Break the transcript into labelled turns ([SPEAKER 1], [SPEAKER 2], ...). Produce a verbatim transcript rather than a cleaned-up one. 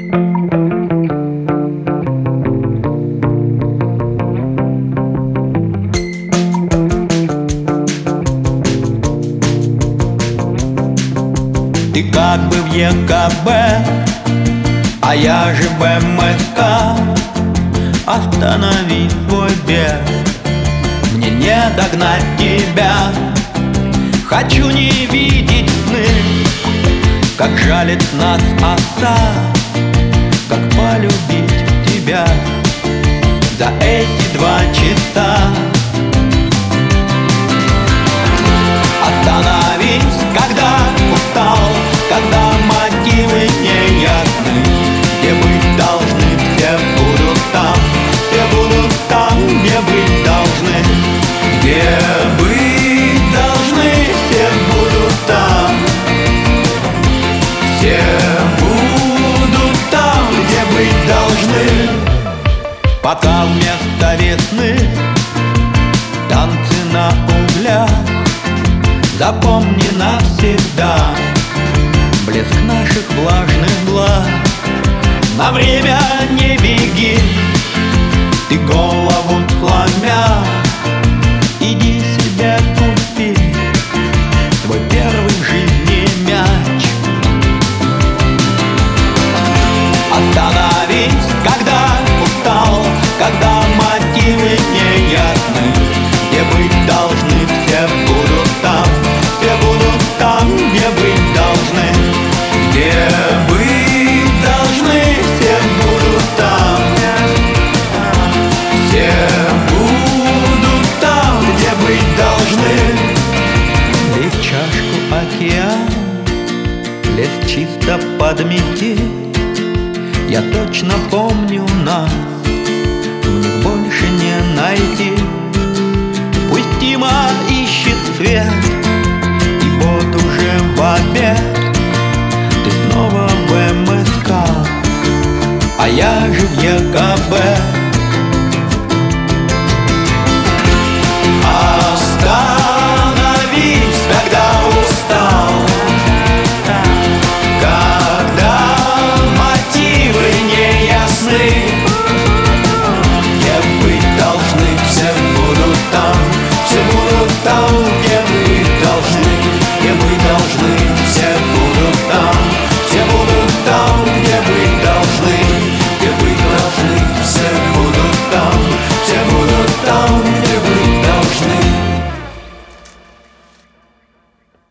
[SPEAKER 1] Ты как бы в Е Ка Бэ, а я же в Эм Эс Ка. Останови свой бег, мне не догнать тебя. Хочу не видеть сны, как жалит нас оса, как полюбить тебя за эти два часа. Остановись, когда устал, когда мотивы не ясны. Где быть должны, все будут там, все будут там, где быть должны. Где быть должны, все будут там, все будут там, где быть должны. Пока вместо весны танцы на углях, запомни навсегда блеск наших влажных глаз. На время не беги, ты голову сломя, иди себе купи свой первый в жизни мяч. Остановись, когда устал, когда мотивы не ясны. Где быть должны, все будут там, все будут там, где быть должны. Где быть должны, все будут там, все будут там, где быть должны. Лей в чашку океан, лес чисто подмети. Я точно помню нас, в них больше не найти.